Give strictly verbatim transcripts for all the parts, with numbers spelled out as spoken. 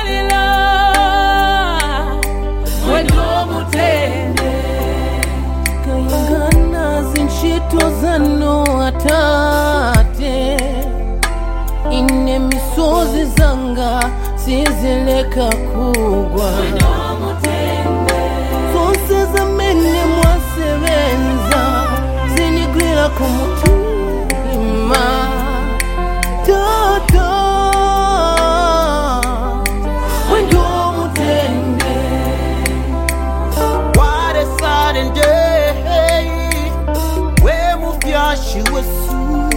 yalila wendo mutende kayangana zinshito zano atate ine misozi zanga sizileka kugwa wendo mutende zonse zamene mwasebenza zinigwira ku mutima toto wendo mutende what a sudden day we mufyashi wesu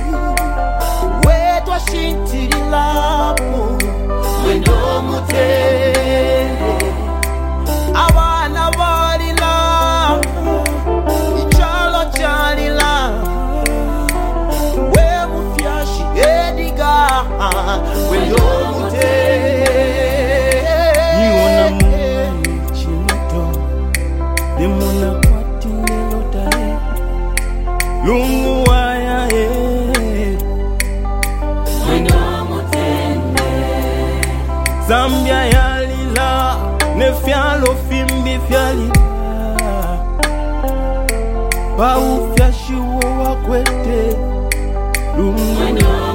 we twashintirilapo wendo mutende abana balila ichalo chalila we mufyashi ediga wendo mutende niona mungu chimito demona kwati nelotale lungu waya e wendo mutende Zambia yalila nefyalo fimbi fyalila Baufyashiwo wakwete lungu